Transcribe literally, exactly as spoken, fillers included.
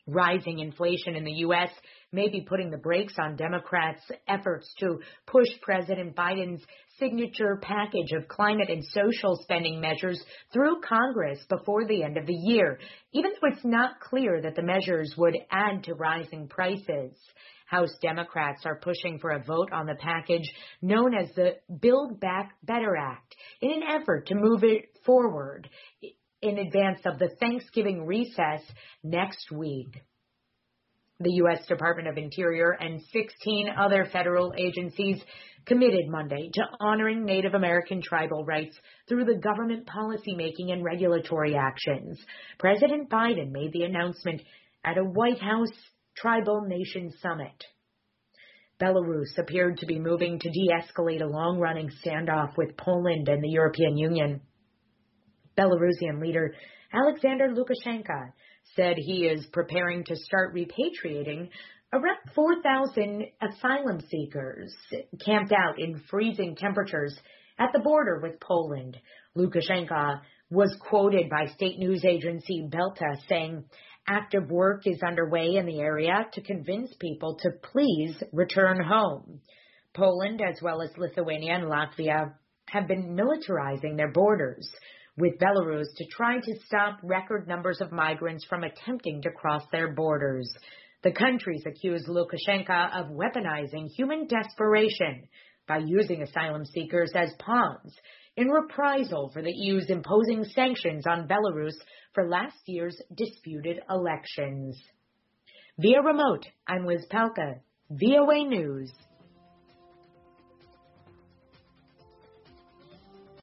Rising inflation in the U S may be putting the brakes on Democrats' efforts to push President Biden's signature package of climate and social spending measures through Congress before the end of the year, even though it's not clear that the measures would add to rising prices. House Democrats are pushing for a vote on the package known as the Build Back Better Act in an effort to move it forward in advance of the Thanksgiving recess next week. The U S Department of Interior and sixteen other federal agencies committed Monday to honoring Native American tribal rights through the government policymaking and regulatory actions. President Biden made the announcement at a White House Tribal Nation Summit. Belarus appeared to be moving to de-escalate a long-running standoff with Poland and the European Union. Belarusian leader Alexander Lukashenko said he is preparing to start repatriating around four thousand asylum seekers camped out in freezing temperatures at the border with Poland. Lukashenko was quoted by state news agency Belta saying active work is underway in the area to convince people to please return home. Poland, as well as Lithuania and Latvia, have been militarizing their borders with Belarus to try to stop record numbers of migrants from attempting to cross their borders. The countries accuse Lukashenko of weaponizing human desperation by using asylum seekers as pawns in reprisal for the E U's imposing sanctions on Belarus for last year's disputed elections. Via remote, I'm Liz Palka, V O A News.